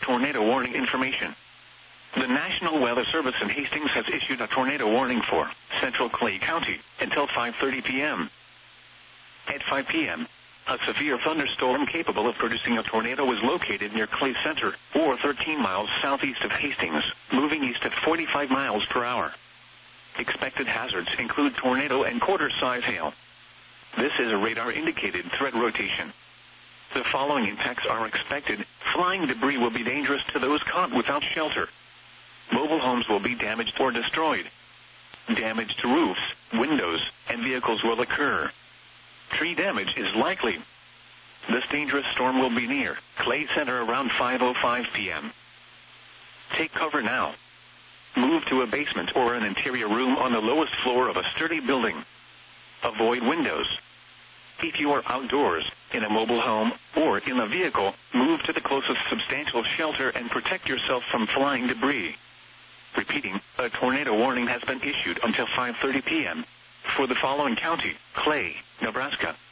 tornado warning information. The National Weather Service in Hastings has issued a tornado warning for central Clay County until 5:30 p.m. At 5 p.m., a severe thunderstorm capable of producing a tornado was located near Clay Center, or 13 miles southeast of Hastings, moving east at 45 miles per hour. Expected hazards include tornado and quarter-size hail. This is a radar-indicated threat rotation. The following impacts are expected. Flying debris will be dangerous to those caught without shelter. Mobile homes will be damaged or destroyed. Damage to roofs, windows, and vehicles will occur. Tree damage is likely. This dangerous storm will be near Clay Center around 5:05 p.m. Take cover now. Move to a basement or an interior room on the lowest floor of a sturdy building. Avoid windows. If you are outdoors, in a mobile home, or in a vehicle, move to the closest substantial shelter and protect yourself from flying debris. Repeating, a tornado warning has been issued until 5:30 p.m. for the following county: Clay, Nebraska,